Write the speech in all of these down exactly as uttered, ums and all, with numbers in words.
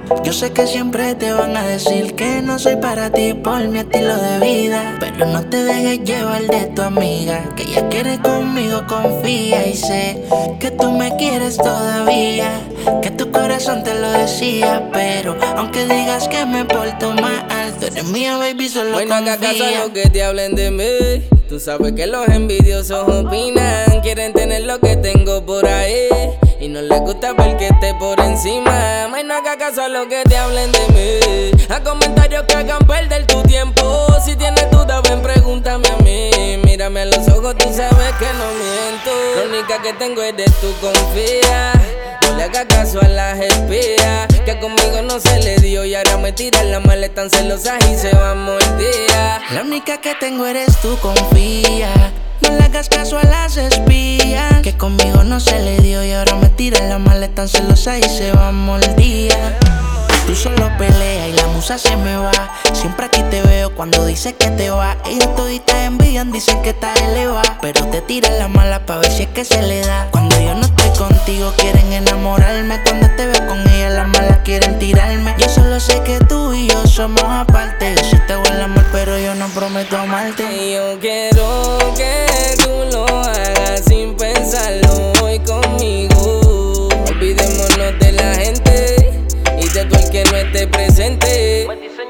Yo sé que siempre te van a decir que no soy para ti por mi estilo de vida, pero no te dejes llevar de tu amiga, que ella quiere conmigo, confía. Y sé que tú me quieres todavía, que tu corazón te lo decía, pero aunque digas que me porto mal, tú eres mía, baby, solo bueno, confía. haga caso a lo que te hablen de mí. Tú sabes que los envidiosos opinan, quieren tener lo que tengo por ahí y no les gusta ver que esté por encima. May, no haga caso a lo que te hablen de mí, a comentarios que hagan perder tu tiempo. Si tienes duda, ven, pregúntame a mí. Mírame a los ojos, tú sabes que no miento. La única que tengo es de tú, confía. No le hagas caso a las espías, que conmigo no se le dio y ahora me tiran la maleta tan celosas y se van mordidas. La única que tengo eres tú, confía. No le hagas caso a las espías, que conmigo no se le dio y ahora me tiran la maleta tan celosa y se van mordidas. Tú solo peleas y la musa se me va. Siempre aquí te veo cuando dices que te va. Ellos toditas envidian, dicen que estás elevada, pero te tiran la mala pa' ver si es que se le da. Cuando yo no estoy contigo quieren enamorarme, cuando te veo con ella las malas quieren tirarme. Yo solo sé que tú y yo somos aparte. Yo sí te hago el amor pero yo no prometo amarte. Y yo quiero que tú lo hagas sin pensarlo hoy conmigo. Olvidémonos de la gente y de todo el que no esté presente.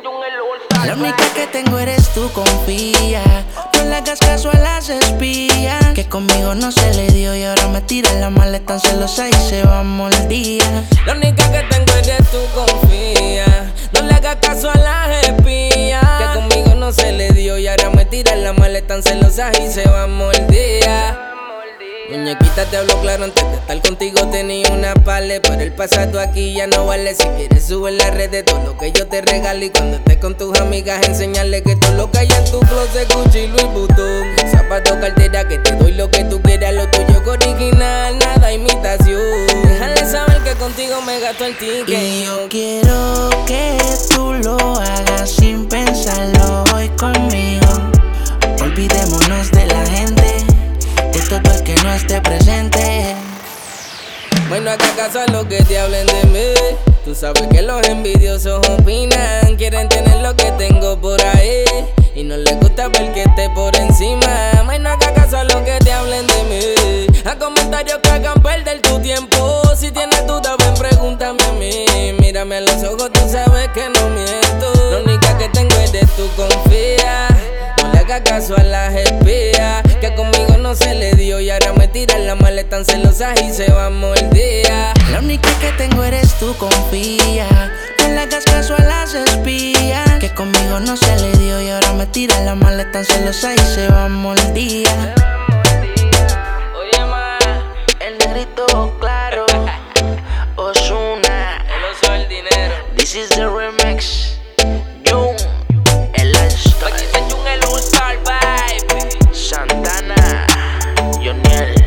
La única que tengo eres tú, confía. No le hagas caso a las espías, que conmigo no se le dio y ahora me tiran la maleta tan celosa y se van mordidas. La única que tengo eres tú, confía. No le hagas caso a las espías, que conmigo no se le dio y ahora me tiran la maleta tan celosa y se van mordidas. Muñequita, te hablo claro, antes de estar contigo tenía una pale, pero el pasado aquí ya no vale. Si quieres sube en las redes todo lo que yo te regalo, y cuando estés con tus amigas enseñarle que todo lo que hay en tu closet Gucci y Louis Vuitton. Zapato, cartera, que te doy lo que tú quieras, lo tuyo que original, nada imitación. Déjale saber que contigo me gasto el ticket. Y yo quiero que tú lo hagas sin pensarlo hoy conmigo. Olvidémonos de la gente, de todo el que no esté presente. Bueno, haga caso a lo que te hablen de mí. Tú sabes que los envidiosos opinan, quieren tener lo que tengo por ahí y no les gusta ver que esté por encima. May, no haga caso a lo que te hablen de mí, a comentarios que hagan perder tu tiempo. Si tienes duda, ven, pregúntame a mí. Mírame a los ojos, tú sabes que no miento. La única que tengo es de tú, confía. No le hagas caso a las espías, que conmigo no se le dio y ahora me tiran la maleta tan celosas y se van mordidas. La única que tengo eres tú, confía. No le hagas caso a las espías, que conmigo no se le dio y ahora me tiran la maleta tan celosa y se van mordidas. Oye, ma, El negrito claro, Ozuna, el oso del dinero. this is the remix. Jung, el All-Star, Aquí se Jung, el All-Star, baby. Santana, Joniel.